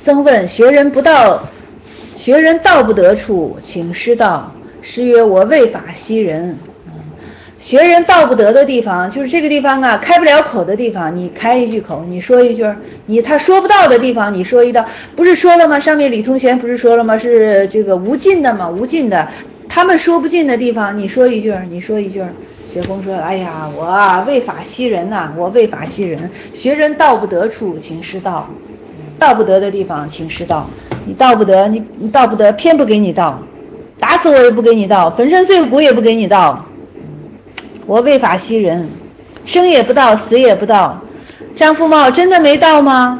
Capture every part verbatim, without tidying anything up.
僧问：学人不到，学人道不得处，请师道。师曰：我为法悉人。学人到不得的地方，就是这个地方啊，开不了口的地方，你开一句口，你说一句；你他说不到的地方，你说一道。不是说了吗？上面李同学不是说了吗？是这个无尽的嘛，无尽的。他们说不尽的地方，你说一句，你说一句。雪峰说：哎呀，我啊为法悉人呐、啊，我为法悉人。学人到不得处，请师道。到不得的地方，请师道。你到不得，你你到不得，偏不给你道，打死我也不给你道，粉身碎骨也不给你道。我为法悉人，生也不到，死也不到。张富茂真的没到吗？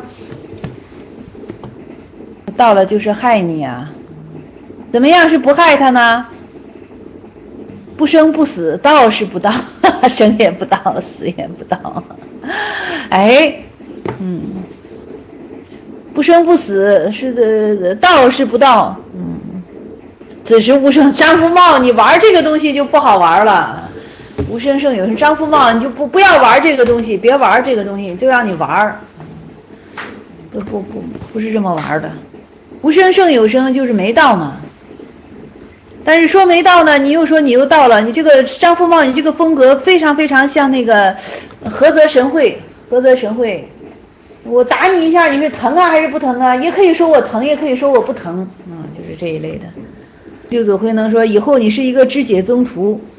到了就是害你啊！怎么样是不害他呢？不生不死，到是不到，生也不到，死也不到。哎，嗯，不生不死是的，到是不到，嗯，子时无声。张富茂，你玩这个东西就不好玩了。无声胜有声，张富茂，你就不不要玩这个东西，别玩这个东西，就让你玩，不不不不是这么玩的。无声胜有声就是没到嘛，但是说没到呢，你又说你又到了，你这个张富茂，你这个风格非常非常像那个菏泽神会，菏泽神会，我打你一下，你是疼啊还是不疼啊？也可以说我疼，也可以说我不疼，嗯，就是这一类的。六祖慧能说，以后你是一个知解宗徒。